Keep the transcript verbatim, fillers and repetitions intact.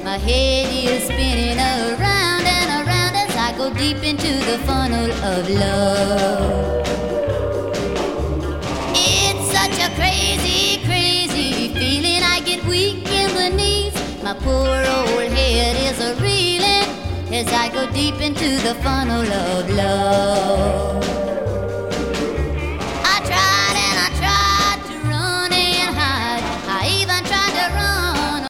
My head is spinning around and around as I go deep into the funnel of love. It's such a crazy, crazy feeling. I get weak in the knees. My poor old head is a reeling as I go deep into the funnel of love.